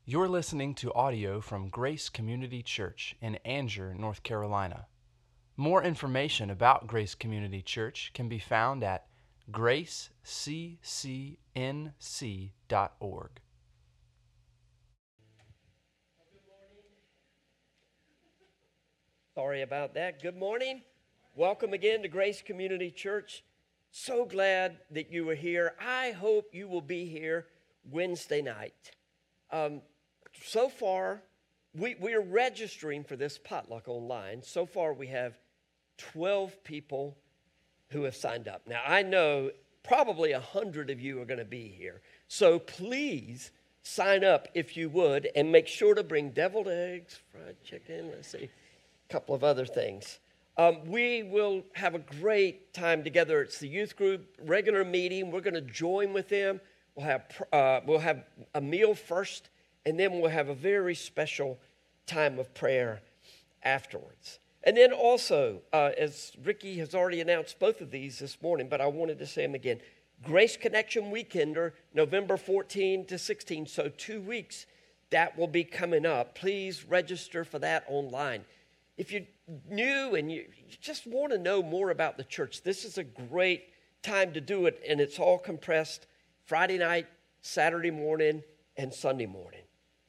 You're listening to audio from Grace Community Church in Anger, North Carolina. More information about Grace Community Church can be found at graceccnc.org. Sorry about that. Good morning. Welcome again to Grace Community Church. So glad that you are here. I hope you will be here Wednesday night. So far, we are registering for this potluck online. So far, we have 12 people who have signed up. Now, I know probably 100 of you are going to be here. So please sign up if you would, and make sure to bring deviled eggs, fried chicken, let's see, a couple of other things. We will have a great time together. It's the youth group regular meeting. We're going to join with them. We'll have a meal first, and then we'll have a very special time of prayer afterwards. And then also, as Ricky has already announced both of these this morning, but I wanted to say them again, Grace Connection Weekender, November 14 to 16, so 2 weeks, that will be coming up. Please register for that online. If you're new and you just want to know more about the church, this is a great time to do it, and it's all compressed Friday night, Saturday morning, and Sunday morning.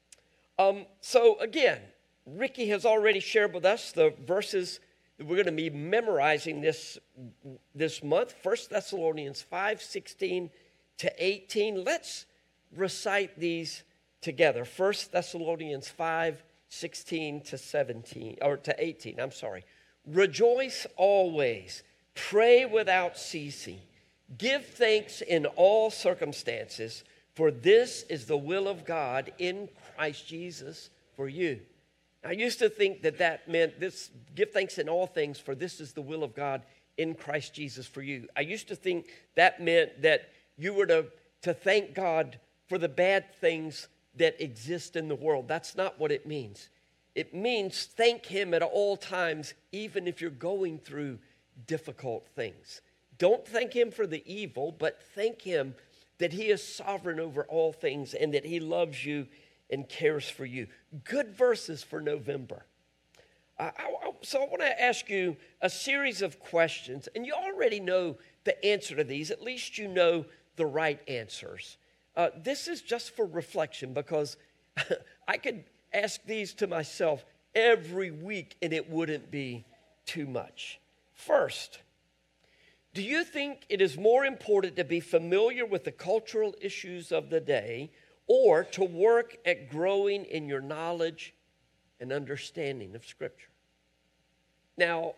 So again, Ricky has already shared with us the verses that we're going to be memorizing this month. 1 Thessalonians 5:16 to 18. Let's recite these together. 1 Thessalonians 5:16 to 17, or to 18, I'm sorry. Rejoice always, pray without ceasing, give thanks in all circumstances, for this is the will of God in Christ Jesus for you. I used to think that meant this, give thanks in all things, for this is the will of God in Christ Jesus for you. I used to think that meant that you were to thank God for the bad things that exist in the world. That's not what it means. It means thank Him at all times, even if you're going through difficult things. Don't thank Him for the evil, but thank Him that He is sovereign over all things and that He loves you and cares for you. Good verses for November. So I want to ask you a series of questions, and you already know the answer to these. At least you know the right answers. This is just for reflection, because I could ask these to myself every week and it wouldn't be too much. First, do you think it is more important to be familiar with the cultural issues of the day, or to work at growing in your knowledge and understanding of Scripture? Now,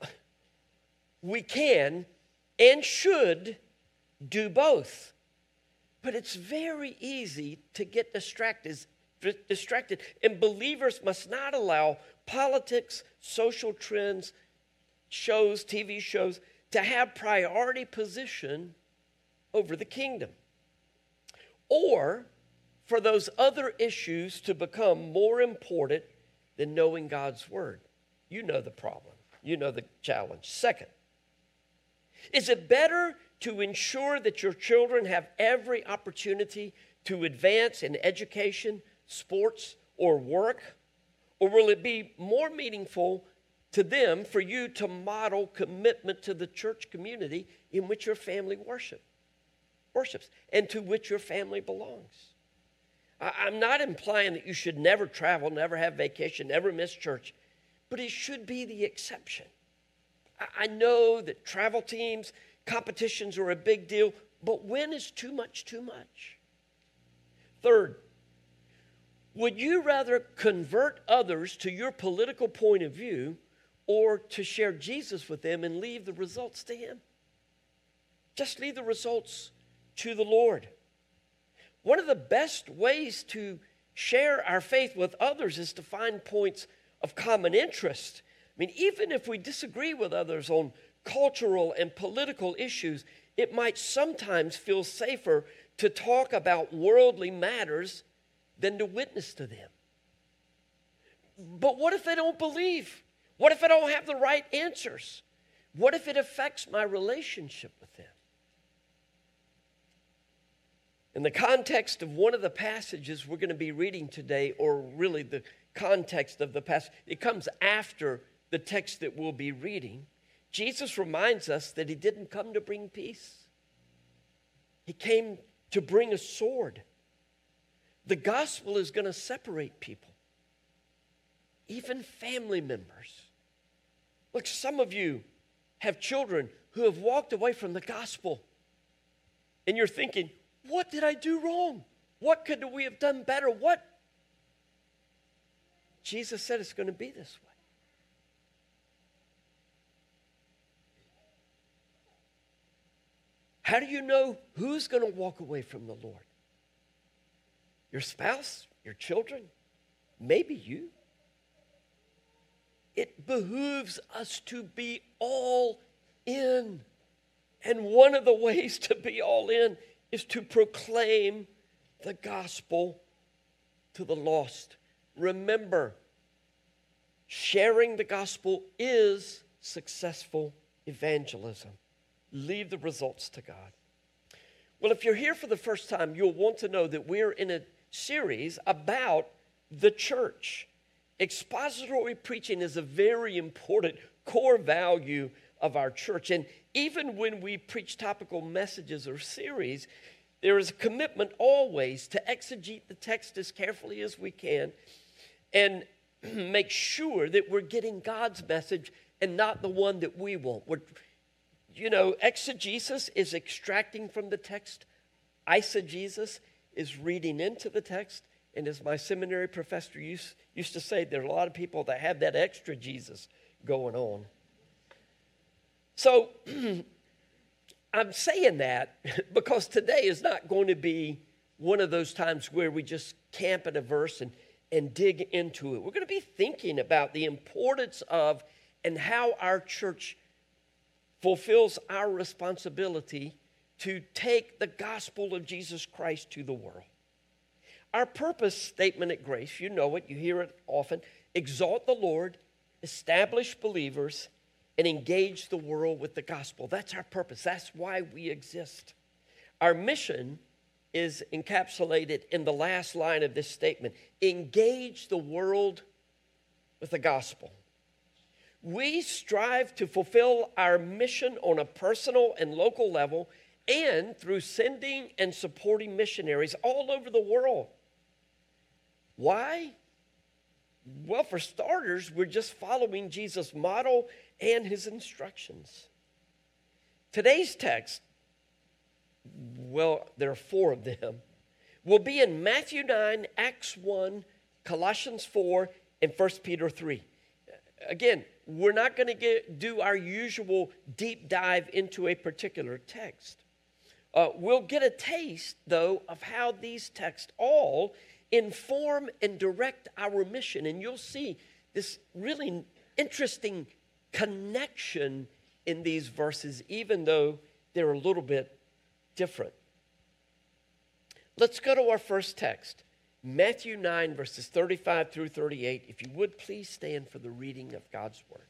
we can and should do both, but it's very easy to get distracted, and believers must not allow politics, social trends, shows, TV shows, to have priority position over the kingdom, or for those other issues to become more important than knowing God's word. You know the problem. You know the challenge. Second, is it better to ensure that your children have every opportunity to advance in education, sports, or work? Or will it be more meaningful to them for you to model commitment to the church community in which your family worships and to which your family belongs? I'm not implying that you should never travel, never have vacation, never miss church, but it should be the exception. I know that travel teams, competitions are a big deal, but when is too much too much? Third, would you rather convert others to your political point of view, or to share Jesus with them and leave the results to Him? Just leave the results to the Lord. One of the best ways to share our faith with others is to find points of common interest. I mean, even if we disagree with others on cultural and political issues, it might sometimes feel safer to talk about worldly matters than to witness to them. But what if they don't believe? What if I don't have the right answers? What if it affects my relationship with them? In the context of one of the passages we're going to be reading today, or really the context of the passage, it comes after the text that we'll be reading. Jesus reminds us that he didn't come to bring peace. He came to bring a sword. The gospel is going to separate people, even family members. Look, some of you have children who have walked away from the gospel, and you're thinking, what did I do wrong? What could we have done better? What? Jesus said it's going to be this way. How do you know who's going to walk away from the Lord? Your spouse? Your children? Maybe you. It behooves us to be all in. And one of the ways to be all in is to proclaim the gospel to the lost. Remember, sharing the gospel is successful evangelism. Leave the results to God. Well, if you're here for the first time, you'll want to know that we're in a series about the church. Expository preaching is a very important core value of our church. And even when we preach topical messages or series, there is a commitment always to exegete the text as carefully as we can and make sure that we're getting God's message and not the one that we want. Exegesis is extracting from the text. Eisegesis is reading into the text. And as my seminary professor used to say, there are a lot of people that have that extra Jesus going on. So I'm saying that because today is not going to be one of those times where we just camp at a verse and dig into it. We're going to be thinking about the importance of and how our church fulfills our responsibility to take the gospel of Jesus Christ to the world. Our purpose statement at Grace, you know it, you hear it often: exalt the Lord, establish believers, and engage the world with the gospel. That's our purpose. That's why we exist. Our mission is encapsulated in the last line of this statement: engage the world with the gospel. We strive to fulfill our mission on a personal and local level and through sending and supporting missionaries all over the world. Why? Well, for starters, we're just following Jesus' model and his instructions. Today's text, well, there are 4 of them, will be in Matthew 9, Acts 1, Colossians 4, and 1 Peter 3. Again, we're not going to do our usual deep dive into a particular text. We'll get a taste, though, of how these texts all inform and direct our mission. And you'll see this really interesting connection in these verses, even though they're a little bit different. Let's go to our first text, Matthew 9, verses 35 through 38. If you would, please stand for the reading of God's word.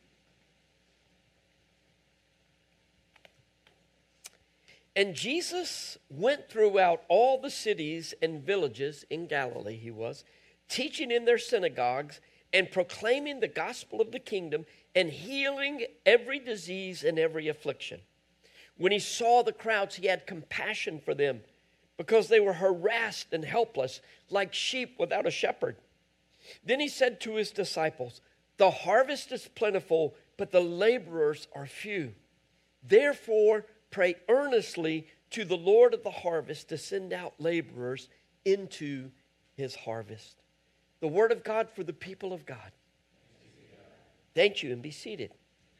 And Jesus went throughout all the cities and villages in Galilee, he was, teaching in their synagogues and proclaiming the gospel of the kingdom and healing every disease and every affliction. When he saw the crowds, he had compassion for them because they were harassed and helpless like sheep without a shepherd. Then he said to his disciples, "The harvest is plentiful, but the laborers are few. Therefore, pray earnestly to the Lord of the harvest to send out laborers into his harvest." The word of God for the people of God. Thank you, and be seated.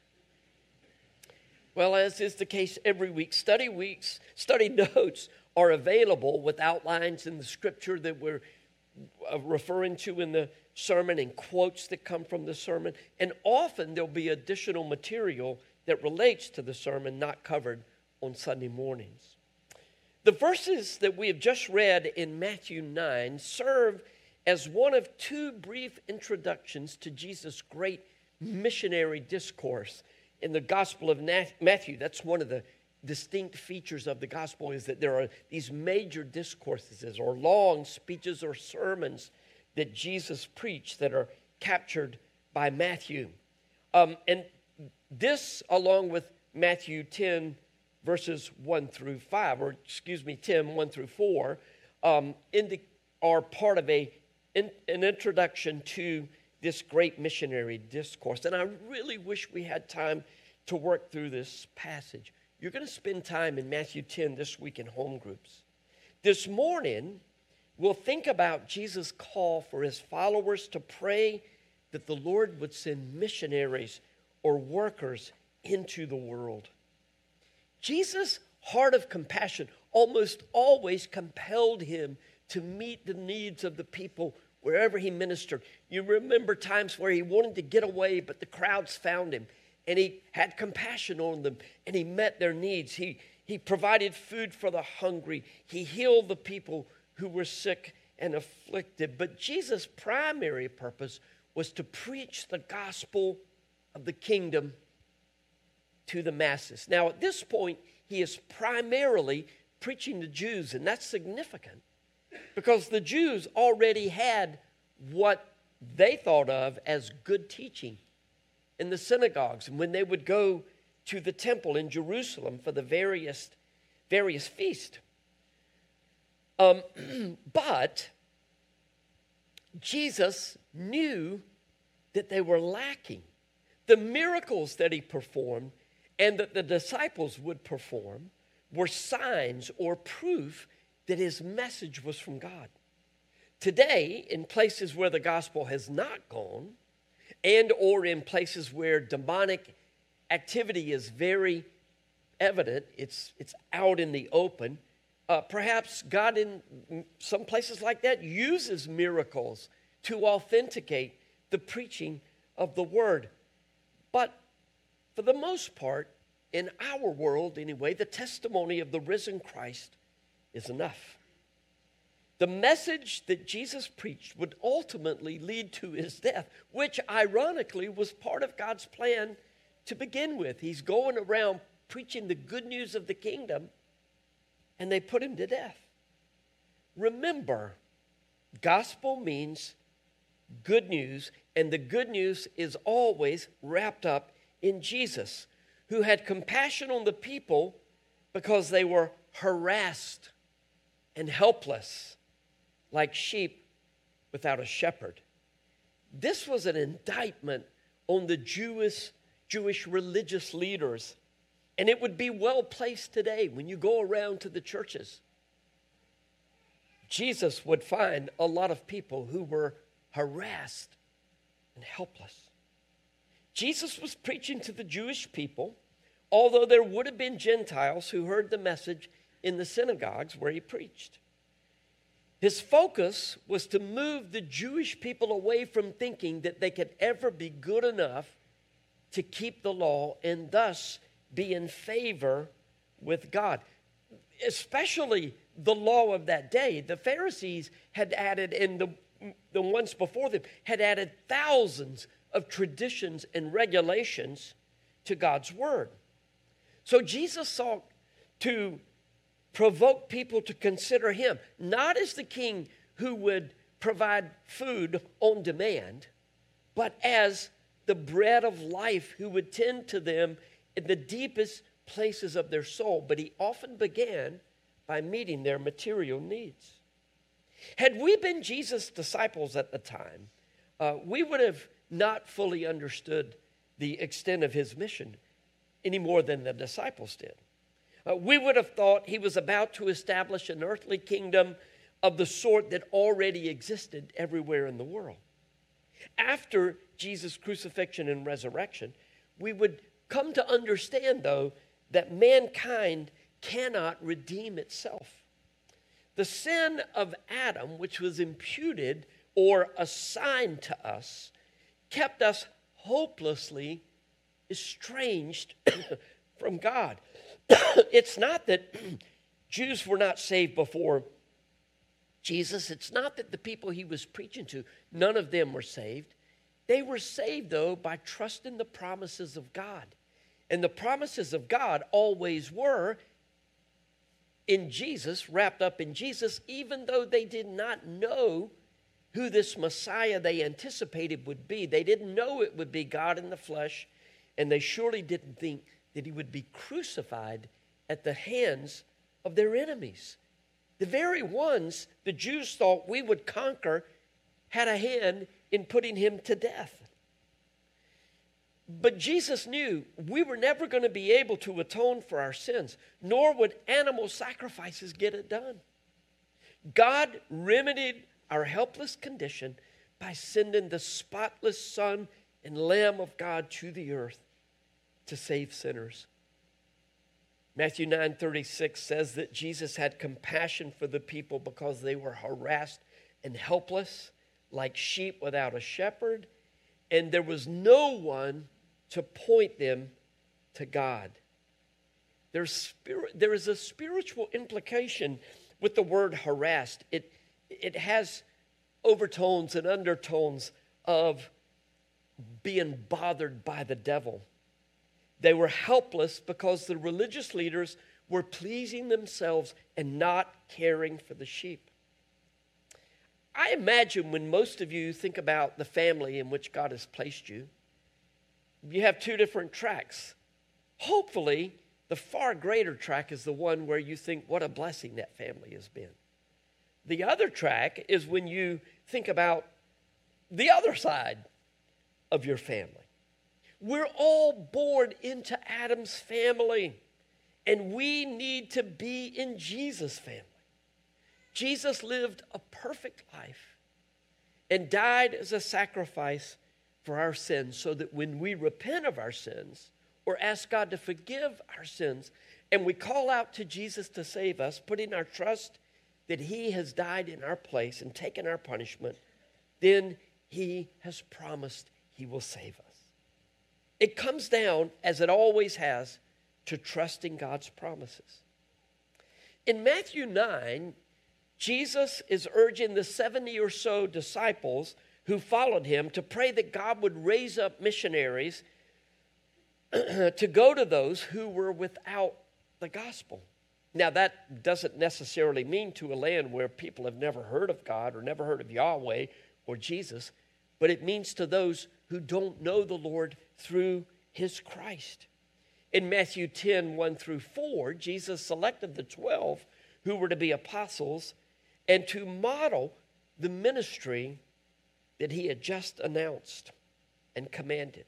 Well, as is the case every week, study notes are available with outlines in the scripture that we're referring to in the sermon and quotes that come from the sermon. And often there'll be additional material that relates to the sermon not covered on Sunday mornings. The verses that we have just read in Matthew 9 serve as one of 2 brief introductions to Jesus' great missionary discourse in the Gospel of Matthew. That's one of the distinct features of the gospel is that there are these major discourses or long speeches or sermons that Jesus preached that are captured by Matthew. And this, along with Matthew 10, verses 1 through 5, or 10, 1 through 4, are part of an introduction to this great missionary discourse. And I really wish we had time to work through this passage. You're going to spend time in Matthew 10 this week in home groups. This morning, we'll think about Jesus' call for his followers to pray that the Lord would send missionaries or workers into the world. Jesus' heart of compassion almost always compelled him to meet the needs of the people wherever he ministered. You remember times where he wanted to get away, but the crowds found him, and he had compassion on them, and he met their needs. He provided food for the hungry. He healed the people who were sick and afflicted. But Jesus' primary purpose was to preach the gospel of the kingdom to the masses. Now, at this point, he is primarily preaching to Jews, and that's significant because the Jews already had what they thought of as good teaching in the synagogues, and when they would go to the temple in Jerusalem for the various feasts. But Jesus knew that they were lacking. The miracles that he performed and that the disciples would perform were signs or proof that his message was from God. Today, in places where the gospel has not gone, and or in places where demonic activity is very evident, it's out in the open, perhaps God in some places like that uses miracles to authenticate the preaching of the word. But for the most part, in our world anyway, the testimony of the risen Christ is enough. The message that Jesus preached would ultimately lead to his death, which ironically was part of God's plan to begin with. He's going around preaching the good news of the kingdom, and they put him to death. Remember, gospel means good news, and the good news is always wrapped up in Jesus, who had compassion on the people because they were harassed and helpless, like sheep without a shepherd. This was an indictment on the Jewish religious leaders, and it would be well placed today when you go around to the churches. Jesus would find a lot of people who were harassed and helpless. Jesus was preaching to the Jewish people, although there would have been Gentiles who heard the message in the synagogues where he preached. His focus was to move the Jewish people away from thinking that they could ever be good enough to keep the law and thus be in favor with God. Especially the law of that day. The Pharisees had added, and the ones before them had added thousands of traditions and regulations to God's word. So Jesus sought to provoke people to consider him, not as the king who would provide food on demand, but as the bread of life who would tend to them in the deepest places of their soul. But he often began by meeting their material needs. Had we been Jesus' disciples at the time, we would have not fully understood the extent of his mission any more than the disciples did. We would have thought he was about to establish an earthly kingdom of the sort that already existed everywhere in the world. After Jesus' crucifixion and resurrection, we would come to understand, though, that mankind cannot redeem itself. The sin of Adam, which was imputed or assigned to us, kept us hopelessly estranged from God. It's not that Jews were not saved before Jesus. It's not that the people he was preaching to, none of them were saved. They were saved, though, by trusting the promises of God. And the promises of God always were in Jesus, wrapped up in Jesus, even though they did not know who this Messiah they anticipated would be. They didn't know it would be God in the flesh, and they surely didn't think that he would be crucified at the hands of their enemies. The very ones the Jews thought we would conquer had a hand in putting him to death. But Jesus knew we were never going to be able to atone for our sins, nor would animal sacrifices get it done. God remedied our helpless condition by sending the spotless Son and Lamb of God to the earth to save sinners. Matthew 9:36 says that Jesus had compassion for the people because they were harassed and helpless, like sheep without a shepherd, and there was no one to point them to God. There is a spiritual implication with the word harassed. It has overtones and undertones of being bothered by the devil. They were helpless because the religious leaders were pleasing themselves and not caring for the sheep. I imagine when most of you think about the family in which God has placed you, you have two different tracks. Hopefully, the far greater track is the one where you think, what a blessing that family has been. The other track is when you think about the other side of your family. We're all born into Adam's family, and we need to be in Jesus' family. Jesus lived a perfect life and died as a sacrifice for our sins, so that when we repent of our sins or ask God to forgive our sins and we call out to Jesus to save us, putting our trust that he has died in our place and taken our punishment, then he has promised he will save us. It comes down, as it always has, to trusting God's promises. In Matthew 9, Jesus is urging the 70 or so disciples who followed him to pray that God would raise up missionaries to go to those who were without the gospel. Now, that doesn't necessarily mean to a land where people have never heard of God or never heard of Yahweh or Jesus, but it means to those who don't know the Lord through his Christ. In Matthew 10, 1 through 4, Jesus selected the 12 who were to be apostles and to model the ministry that he had just announced and commanded.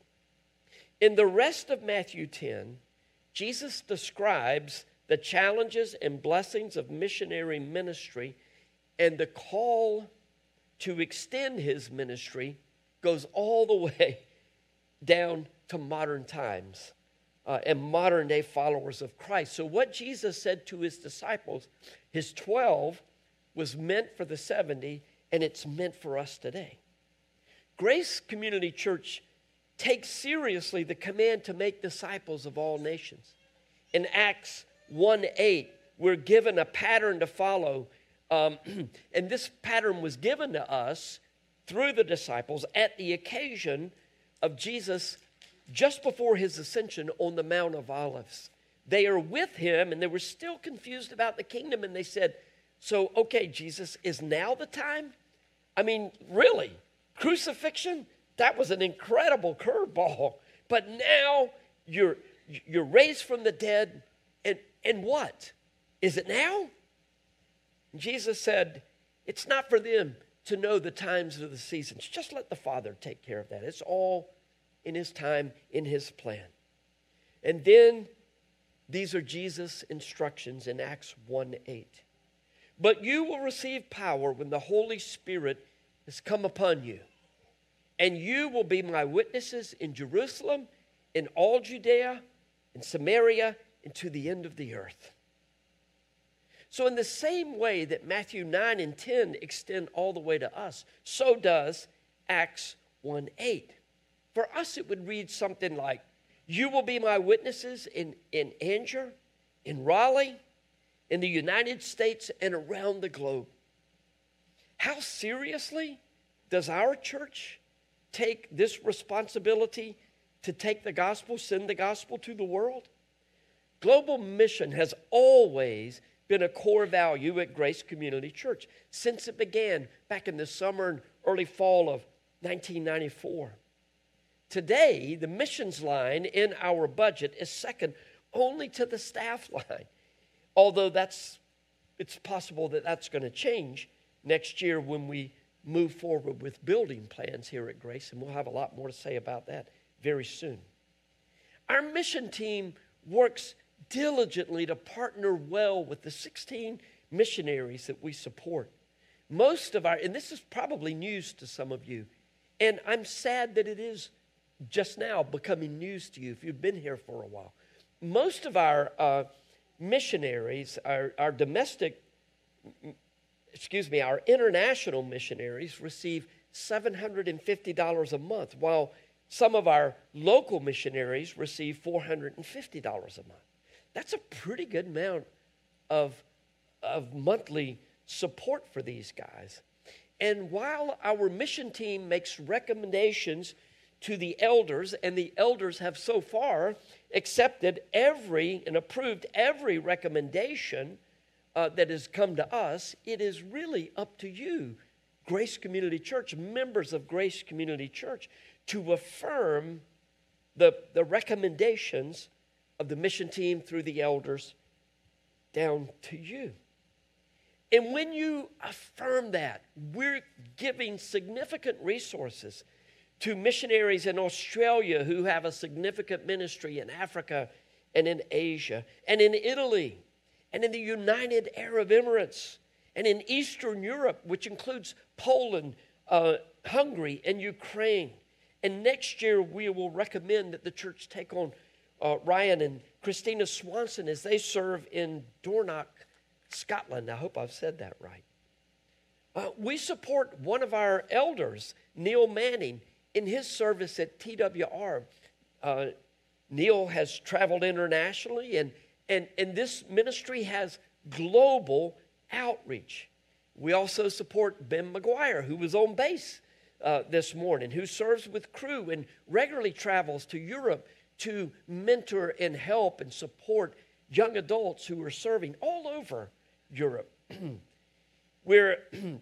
In the rest of Matthew 10, Jesus describes the challenges and blessings of missionary ministry, and the call to extend his ministry goes all the way down to modern times and modern day followers of Christ. So what Jesus said to his disciples, his 12, was meant for the 70, and it's meant for us today. Grace Community Church takes seriously the command to make disciples of all nations. In Acts 1:8, we're given a pattern to follow, and this pattern was given to us through the disciples at the occasion of Jesus just before his ascension on the Mount of Olives. They are with him, and they were still confused about the kingdom, and they said, so, okay, Jesus, is now the time? I mean, really? Crucifixion? That was an incredible curveball. But now you're raised from the dead, and what? Is it now? And Jesus said, it's not for them to know the times or the seasons. Just let the Father take care of that. It's all in his time, in his plan. And then these are Jesus' instructions in Acts 1:8. But you will receive power when the Holy Spirit has come upon you. And you will be my witnesses in Jerusalem, in all Judea, in Samaria, and to the end of the earth. So in the same way that Matthew 9 and 10 extend all the way to us, so does Acts 1:8. For us, it would read something like, you will be my witnesses in Angers, in Raleigh, in the United States, and around the globe. How seriously does our church take this responsibility to take the gospel, send the gospel to the world. Global mission has always been a core value at Grace Community Church since it began back in the summer and early fall of 1994. Today, the missions line in our budget is second only to the staff line, although it's possible that that's going to change next year when we move forward with building plans here at Grace, and we'll have a lot more to say about that very soon. Our mission team works diligently to partner well with the 16 missionaries that we support. Most of our, and this is probably news to some of you, and I'm sad that it is just now becoming news to you if you've been here for a while. Most of our missionaries, our international missionaries receive $750 a month, while some of our local missionaries receive $450 a month. That's a pretty good amount of monthly support for these guys. And while our mission team makes recommendations to the elders, and the elders have so far accepted and approved every recommendation that has come to us, it is really up to you, Grace Community Church, members of Grace Community Church, to affirm the recommendations of the mission team through the elders down to you. And when you affirm that, we're giving significant resources to missionaries in Australia who have a significant ministry in Africa and in Asia and in Italy and in the United Arab Emirates and in Eastern Europe, which includes Poland, Hungary, and Ukraine. And next year, we will recommend that the church take on Ryan and Christina Swanson as they serve in Dornoch, Scotland. I hope I've said that right. We support one of our elders, Neil Manning, in his service at TWR. Neil has traveled internationally, and this ministry has global outreach. We also support Ben McGuire, who was on base this morning, who serves with crew and regularly travels to Europe to mentor and help and support young adults who are serving all over Europe. We're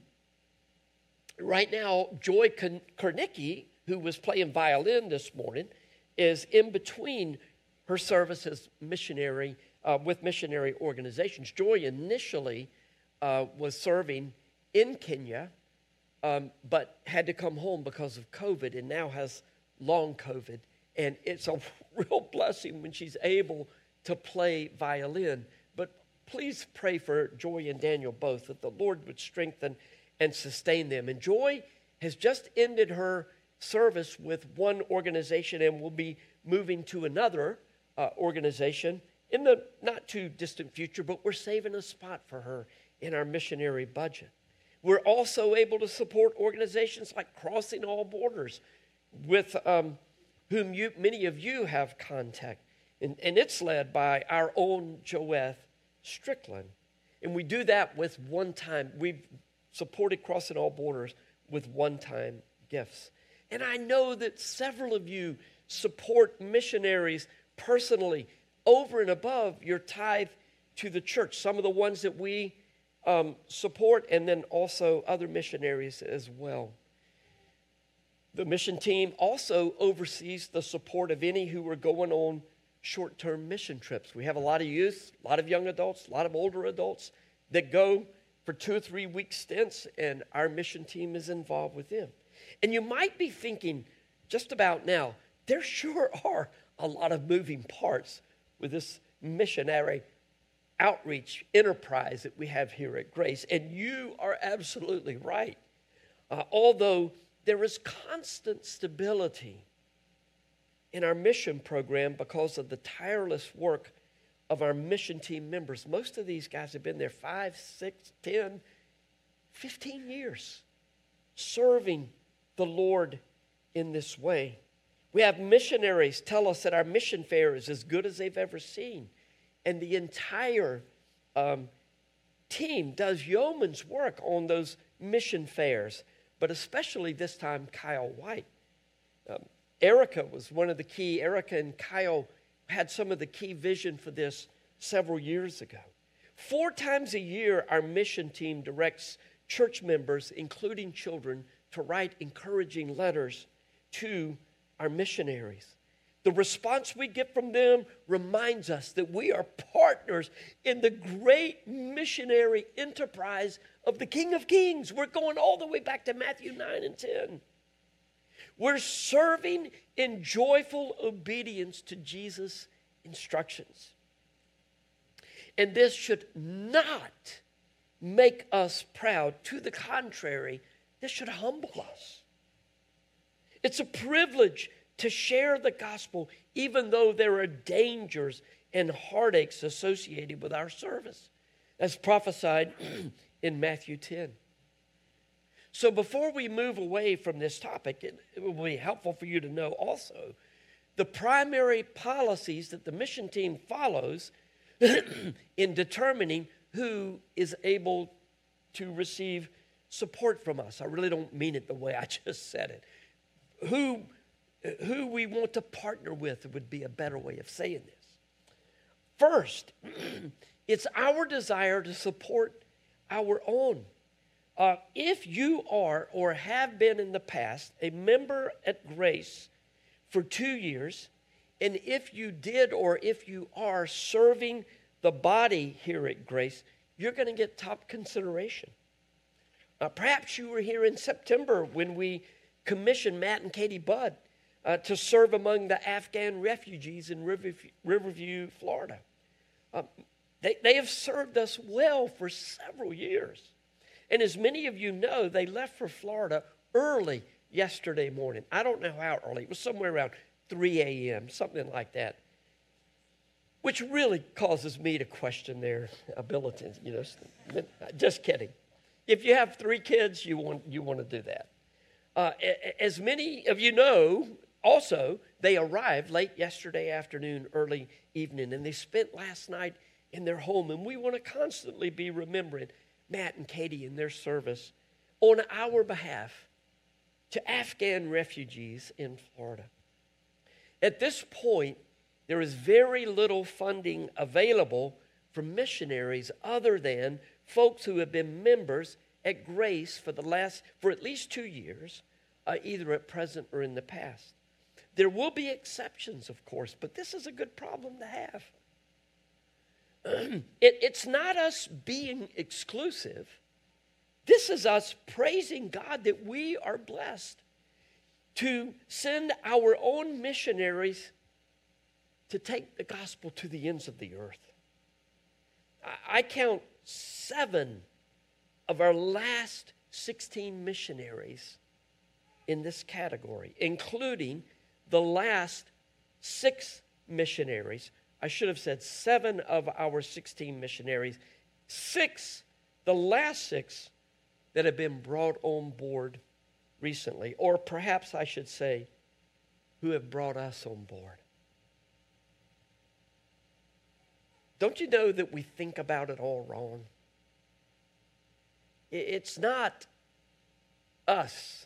right now, Joy Kernicki, who was playing violin this morning, is in between her service as missionary with missionary organizations. Joy initially was serving in Kenya, but had to come home because of COVID and now has long COVID. And it's a real blessing when she's able to play violin. But please pray for Joy and Daniel both, that the Lord would strengthen and sustain them. And Joy has just ended her service with one organization and will be moving to another organization in the not too distant future, but we're saving a spot for her in our missionary budget. We're also able to support organizations like Crossing All Borders, with whom many of you have contact. And it's led by our own Joeth Strickland. And we do that with one-time. We've supported Crossing All Borders with one-time gifts. And I know that several of you support missionaries personally over and above your tithe to the church. Some of the ones that we support, and then also other missionaries as well. The mission team also oversees the support of any who are going on short-term mission trips. We have a lot of youth, a lot of young adults, a lot of older adults that go for 2 or 3 week stints, and our mission team is involved with them. And you might be thinking just about now, there sure are a lot of moving parts with this missionary outreach enterprise that we have here at Grace. And you are absolutely right. Although there is constant stability in our mission program because of the tireless work of our mission team members. Most of these guys have been there 5, 6, 10, 15 years serving the Lord in this way. We have missionaries tell us that our mission fare is as good as they've ever seen. And the entire team does yeoman's work on those mission fairs, but especially this time, Kyle White. Erica was one of the key. Erica and Kyle had some of the key vision for this several years ago. 4 times a year, our mission team directs church members, including children, to write encouraging letters to our missionaries. The response we get from them reminds us that we are partners in the great missionary enterprise of the King of Kings. We're going all the way back to Matthew 9 and 10. We're serving in joyful obedience to Jesus' instructions. And this should not make us proud. To the contrary, this should humble us. It's a privilege to share the gospel, even though there are dangers and heartaches associated with our service, as prophesied in Matthew 10. So before we move away from this topic, it will be helpful for you to know also the primary policies that the mission team follows in determining who is able to receive support from us. I really don't mean it the way I just said it. Who we want to partner with would be a better way of saying this. First, it's our desire to support our own. If you are or have been in the past a member at Grace for 2 years, and if you did or if you are serving the body here at Grace, you're going to get top consideration. Perhaps you were here in September when we commissioned Matt and Katie Budd to serve among the Afghan refugees in Riverview, Florida. They have served us well for several years. And as many of you know, they left for Florida early yesterday morning. I don't know how early. It was somewhere around 3 a.m., something like that, which really causes me to question their abilities. You know, just kidding. If you have 3 kids, you want to do that. As many of you know, also, they arrived late yesterday afternoon, early evening, and they spent last night in their home. And we want to constantly be remembering Matt and Katie in their service on our behalf to Afghan refugees in Florida. At this point, there is very little funding available for missionaries other than folks who have been members at Grace for at least 2 years, either at present or in the past. There will be exceptions, of course, but this is a good problem to have. It's not us being exclusive. This is us praising God that we are blessed to send our own missionaries to take the gospel to the ends of the earth. I count 7 of our last 16 missionaries in this category, including the last 6 missionaries. I should have said 7 of our 16 missionaries. The last 6 that have been brought on board recently, or perhaps I should say, who have brought us on board. Don't you know that we think about it all wrong? It's not us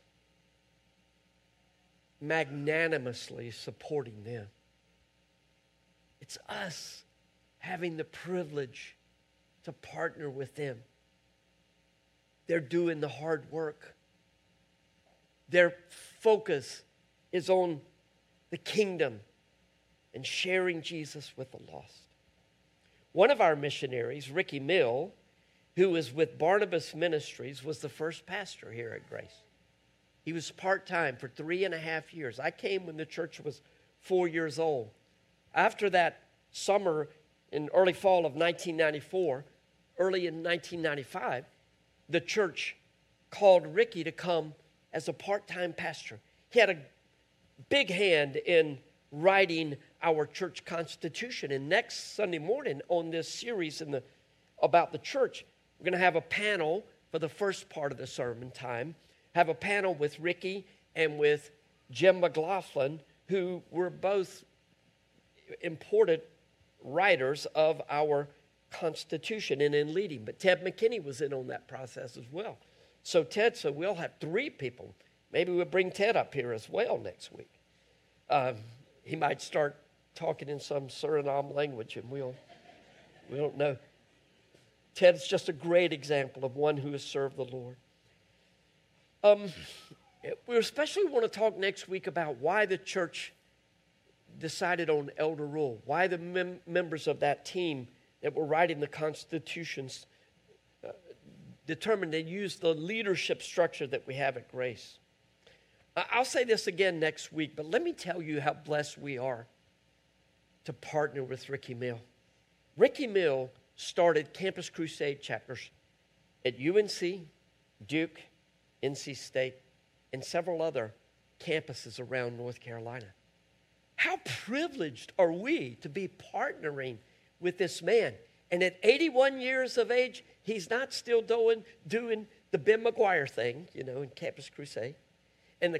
magnanimously supporting them. It's us having the privilege to partner with them. They're doing the hard work. Their focus is on the kingdom and sharing Jesus with the lost. One of our missionaries, Ricky Mill, who was with Barnabas Ministries, was the first pastor here at Grace. He was part-time for 3.5 years. I came when the church was 4 years old. After that summer in early fall of 1994, early in 1995, the church called Ricky to come as a part-time pastor. He had a big hand in writing our church constitution. And next Sunday morning on this series about the church, we're going to have a panel for the first part of the sermon time, have a panel with Ricky and with Jim McLaughlin, who were both important writers of our Constitution and in leading. But Ted McKinney was in on that process as well. So we'll have 3 people. Maybe we'll bring Ted up here as well next week. He might start talking in some Suriname language, and we don't know. Ted's just a great example of one who has served the Lord. We especially want to talk next week about why the church decided on elder rule, why the members of that team that were writing the constitutions determined to use the leadership structure that we have at Grace. I'll say this again next week, but let me tell you how blessed we are to partner with Ricky Mill. Ricky Mill started Campus Crusade chapters at UNC, Duke, NC State, and several other campuses around North Carolina. How privileged are we to be partnering with this man? And at 81 years of age, he's not still doing the Ben McGuire thing, in Campus Crusade. And the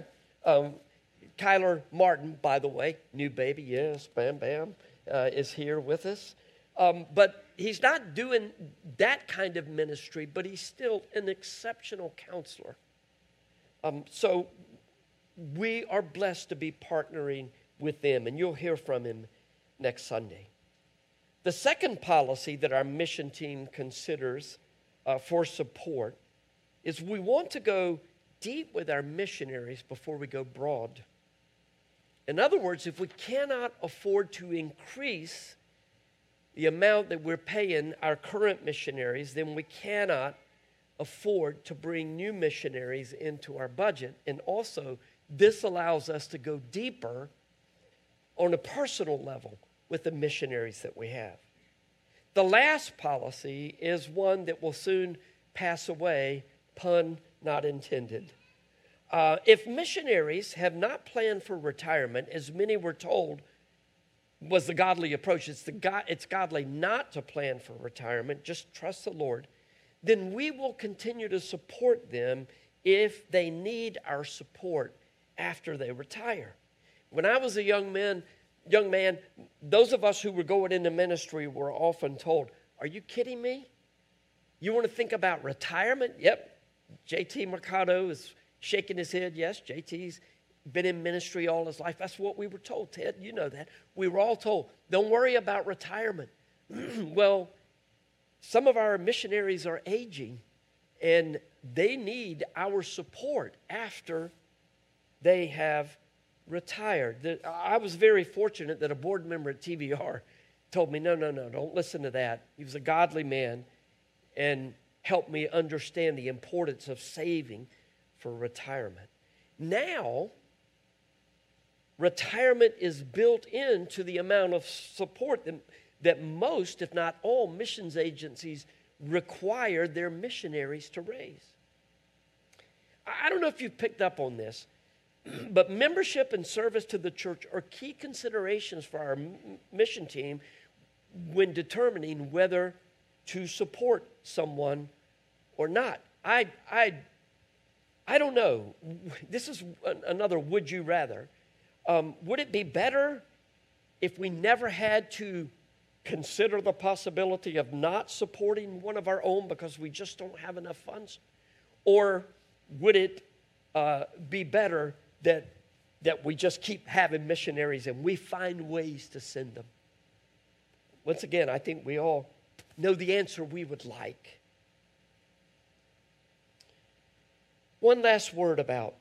Kyler Martin, by the way, new baby, yes, Bam Bam, is here with us. But he's not doing that kind of ministry, but he's still an exceptional counselor. So we are blessed to be partnering with them, and you'll hear from him next Sunday. The second policy that our mission team considers for support is we want to go deep with our missionaries before we go broad. In other words, if we cannot afford to increase the amount that we're paying our current missionaries, then we cannot afford to bring new missionaries into our budget. And also, this allows us to go deeper on a personal level with the missionaries that we have. The last policy is one that will soon pass away, pun not intended. If missionaries have not planned for retirement, as many were told was the godly approach, it's godly not to plan for retirement, just trust the Lord, then we will continue to support them if they need our support after they retire. When I was a young man, those of us who were going into ministry were often told, "Are you kidding me? You want to think about retirement?" Yep. J.T. Mercado is shaking his head. Yes, J.T.'s been in ministry all his life. That's what we were told, Ted. You know that. We were all told, don't worry about retirement. Well, some of our missionaries are aging, and they need our support after they have retired. I was very fortunate that a board member at TBR told me, no, don't listen to that. He was a godly man and helped me understand the importance of saving for retirement. Now, retirement is built into the amount of support that most, if not all, missions agencies require their missionaries to raise. I don't know if you've picked up on this, but membership and service to the church are key considerations for our mission team when determining whether to support someone or not. I don't know. This is another would you rather. Would it be better if we never had to consider the possibility of not supporting one of our own because we just don't have enough funds? Or would it be better that we just keep having missionaries and we find ways to send them? Once again, I think we all know the answer we would like. One last word about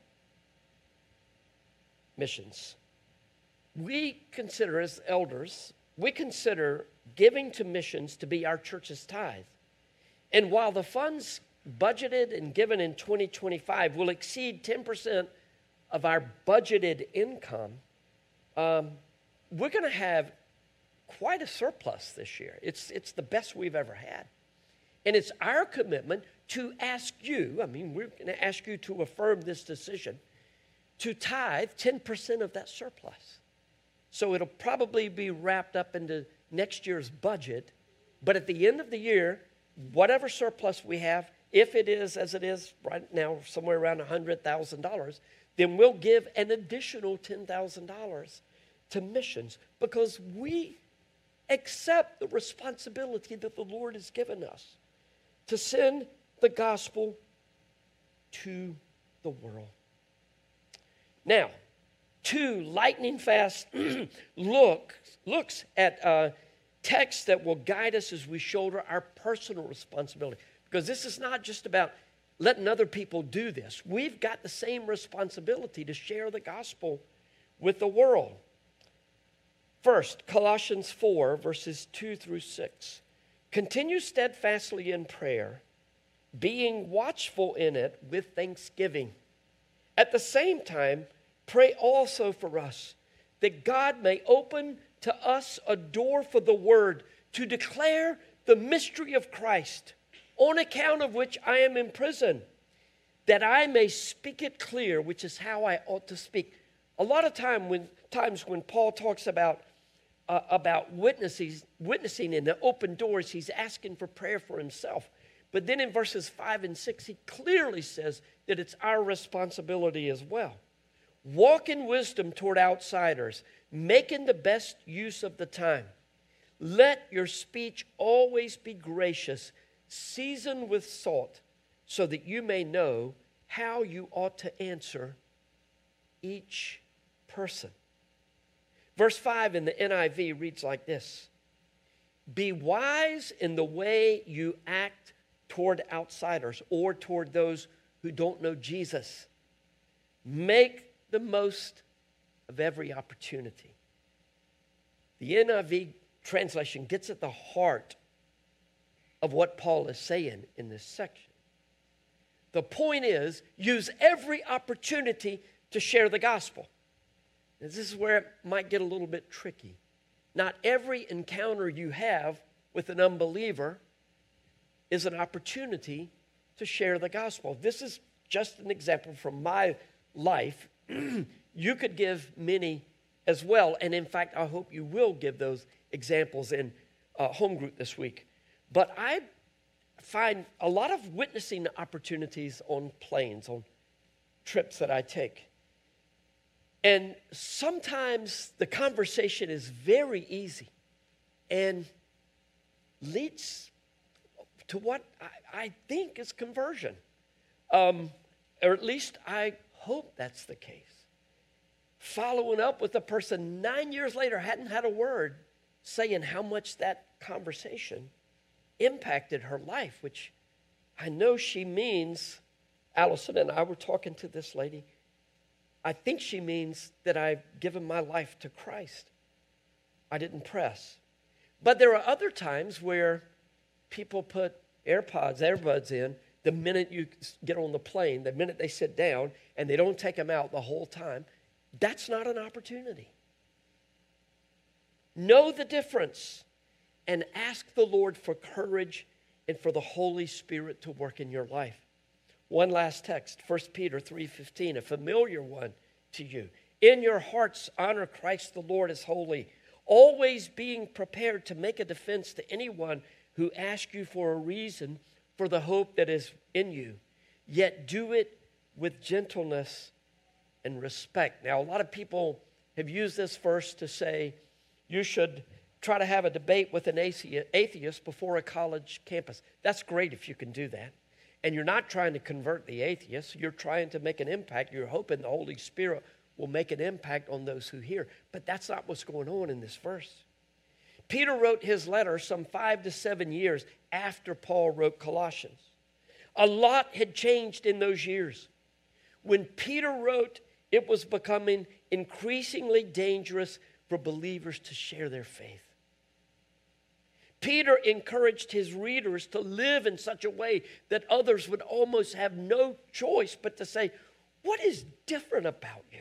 missions. We consider, as elders, giving to missions to be our church's tithe. And while the funds budgeted and given in 2025 will exceed 10% of our budgeted income, we're going to have quite a surplus this year. It's the best we've ever had. And it's our commitment to ask you, we're going to ask you to affirm this decision, to tithe 10% of that surplus. So it'll probably be wrapped up into next year's budget. But at the end of the year, whatever surplus we have, if it is as it is right now, somewhere around $100,000, then we'll give an additional $10,000 to missions because we accept the responsibility that the Lord has given us to send the gospel to the world. Now, 2, lightning fast looks at texts that will guide us as we shoulder our personal responsibility. Because this is not just about letting other people do this. We've got the same responsibility to share the gospel with the world. First, Colossians 4, verses 2 through 6. Continue steadfastly in prayer, being watchful in it with thanksgiving. At the same time, pray also for us, that God may open to us a door for the word to declare the mystery of Christ, on account of which I am in prison, that I may speak it clear, which is how I ought to speak. A lot of times when Paul talks about witnessing in the open doors, he's asking for prayer for himself. But then in verses 5 and 6, he clearly says that it's our responsibility as well. Walk in wisdom toward outsiders, making the best use of the time. Let your speech always be gracious, seasoned with salt, so that you may know how you ought to answer each person. Verse 5 in the NIV reads like this: be wise in the way you act toward outsiders or toward those who don't know Jesus. Make the most of every opportunity. The NIV translation gets at the heart of what Paul is saying in this section. The point is, use every opportunity to share the gospel. This is where it might get a little bit tricky. Not every encounter you have with an unbeliever is an opportunity to share the gospel. This is just an example from my life. You could give many as well. And in fact, I hope you will give those examples in home group this week. But I find a lot of witnessing opportunities on planes, on trips that I take. And sometimes the conversation is very easy and leads to what I think is conversion. Or at least I hope that's the case. Following up with a person 9 years later hadn't had a word saying how much that conversation impacted her life, which I know she means. Allison and I were talking to this lady. I think she means that I've given my life to Christ. I didn't press. But there are other times where people put earbuds in the minute you get on the plane, the minute they sit down, and they don't take them out the whole time. That's not an opportunity. Know the difference and ask the Lord for courage and for the Holy Spirit to work in your life. One last text, 1 Peter 3:15, a familiar one to you. In your hearts, honor Christ the Lord as holy, always being prepared to make a defense to anyone who asks you for a reason for the hope that is in you. Yet do it with gentleness and respect. Now, a lot of people have used this verse to say you should try to have a debate with an atheist before a college campus. That's great if you can do that. And you're not trying to convert the atheist. You're trying to make an impact. You're hoping the Holy Spirit will make an impact on those who hear. But that's not what's going on in this verse. Peter wrote his letter some 5 to 7 years after Paul wrote Colossians. A lot had changed in those years. When Peter wrote, it was becoming increasingly dangerous for believers to share their faith. Peter encouraged his readers to live in such a way that others would almost have no choice but to say, what is different about you?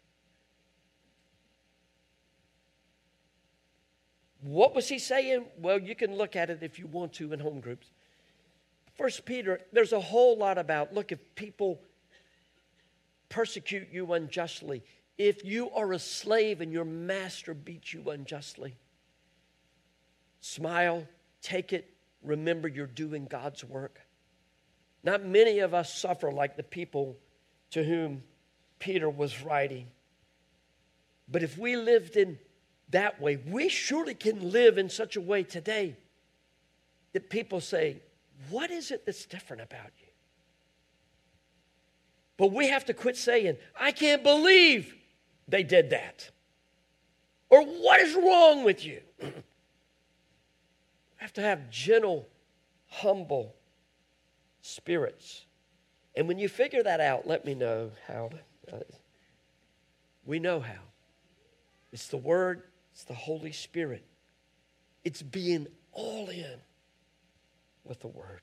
What was he saying? Well, you can look at it if you want to in home groups. First Peter, there's a whole lot about, look, if people persecute you unjustly, if you are a slave and your master beats you unjustly, smile, take it, remember you're doing God's work. Not many of us suffer like the people to whom Peter was writing. But if we lived in that way, we surely can live in such a way today that people say, what is it that's different about you? But we have to quit saying, I can't believe they did that. Or what is wrong with you? We have to have gentle, humble spirits. And when you figure that out, let me know how. We know how. It's the Word, it's the Holy Spirit. It's being all in with the Word.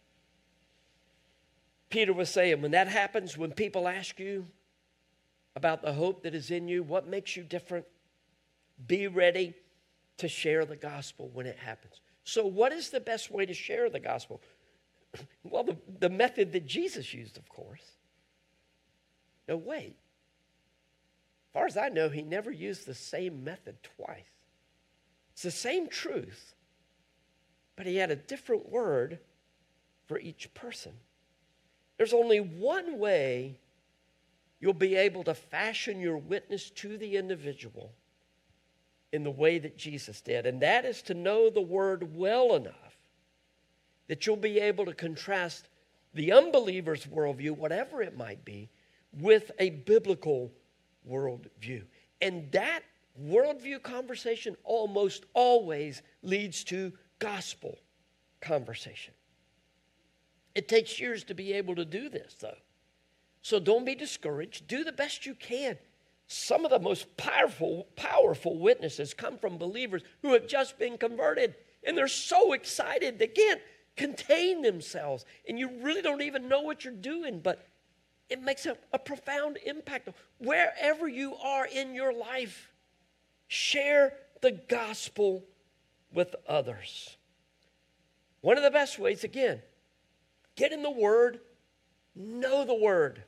Peter was saying, when that happens, when people ask you about the hope that is in you, what makes you different, be ready to share the gospel when it happens. So what is the best way to share the gospel? Well, the method that Jesus used, of course. No, wait. As far as I know, he never used the same method twice. It's the same truth, but he had a different word for each person. There's only one way you'll be able to fashion your witness to the individual in the way that Jesus did, and that is to know the Word well enough that you'll be able to contrast the unbeliever's worldview, whatever it might be, with a biblical worldview. And that worldview conversation almost always leads to gospel conversation. It takes years to be able to do this, though. So don't be discouraged. Do the best you can. Some of the most powerful witnesses come from believers who have just been converted, and they're so excited they can't contain themselves, and you really don't even know what you're doing, but it makes a profound impact. Wherever you are in your life, share the gospel with others. One of the best ways, again, get in the Word, know the Word.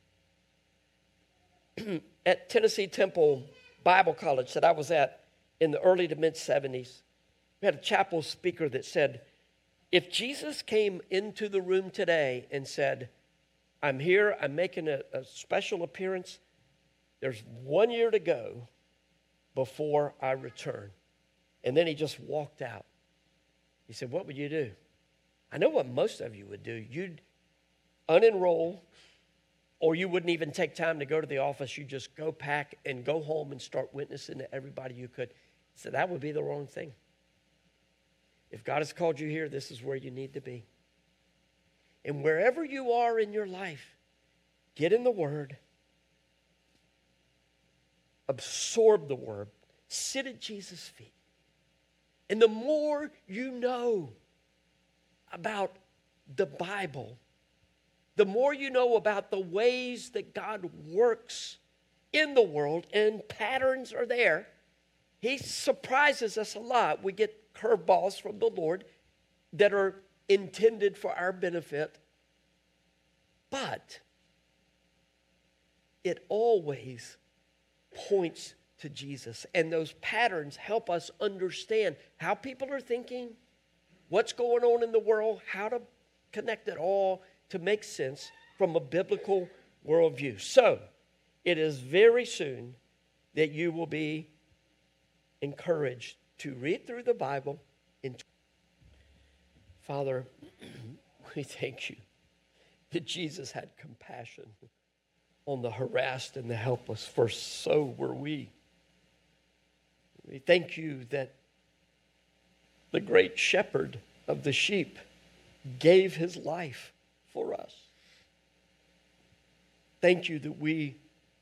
At Tennessee Temple Bible College that I was at in the early to mid-'70s, we had a chapel speaker that said, if Jesus came into the room today and said, I'm here, I'm making a special appearance, there's 1 year to go before I return. And then he just walked out. He said, what would you do? I know what most of you would do. You'd unenroll, or you wouldn't even take time to go to the office. You just go pack and go home and start witnessing to everybody you could. He said, that would be the wrong thing. If God has called you here, this is where you need to be. And wherever you are in your life, get in the Word, absorb the Word, sit at Jesus' feet. And the more you know about the Bible, the more you know about the ways that God works in the world, and patterns are there. He surprises us a lot. We get curveballs from the Lord that are intended for our benefit. But it always points to Jesus. And those patterns help us understand how people are thinking, what's going on in the world, how to connect it all to make sense from a biblical worldview. So, it is very soon that you will be encouraged to read through the Bible. Father, we thank you that Jesus had compassion on the harassed and the helpless, for so were we. We thank you that the great shepherd of the sheep gave his life for us. Thank you that we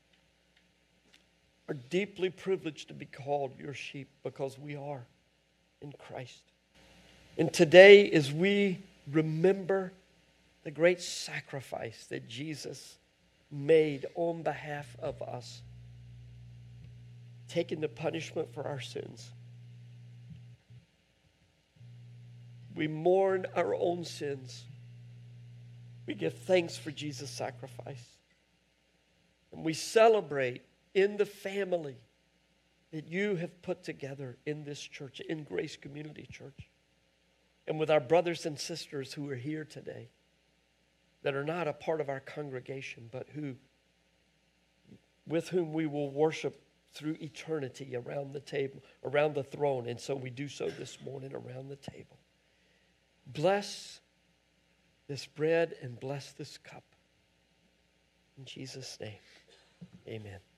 are deeply privileged to be called your sheep, because we are in Christ. And today, as we remember the great sacrifice that Jesus made on behalf of us, taking the punishment for our sins, we mourn our own sins. We give thanks for Jesus' sacrifice. And we celebrate in the family that you have put together in this church, in Grace Community Church. And with our brothers and sisters who are here today, that are not a part of our congregation, but with whom we will worship through eternity around the table, around the throne. And so we do so this morning around the table. Bless this bread and bless this cup. In Jesus' name, amen.